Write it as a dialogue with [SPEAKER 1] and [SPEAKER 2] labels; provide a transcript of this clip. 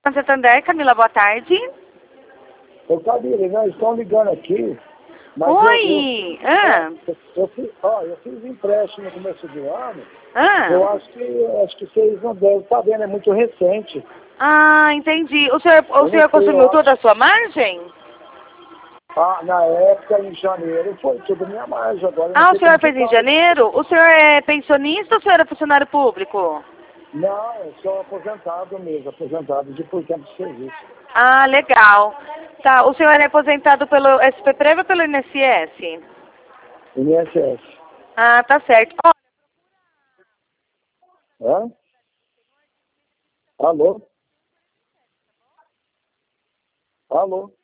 [SPEAKER 1] Santander, Camila, boa tarde.
[SPEAKER 2] Ô, Camila, nós estamos ligando aqui. Mas
[SPEAKER 1] Oi!
[SPEAKER 2] eu fiz empréstimo no começo do ano.
[SPEAKER 1] Ah.
[SPEAKER 2] Acho que vocês não devem estar vendo, é muito recente.
[SPEAKER 1] Ah, entendi. O senhor consumiu toda a sua margem?
[SPEAKER 2] Na época, em janeiro, foi tudo minha margem. Agora
[SPEAKER 1] O senhor fez em janeiro? O senhor é pensionista ou o senhor é funcionário público?
[SPEAKER 2] Não, eu sou aposentado mesmo, aposentado de por tempo de serviço.
[SPEAKER 1] Ah, legal. Tá, o senhor é aposentado pelo SPPREV ou pelo INSS?
[SPEAKER 2] INSS.
[SPEAKER 1] Ah, tá certo.
[SPEAKER 2] Hã? Alô? Alô?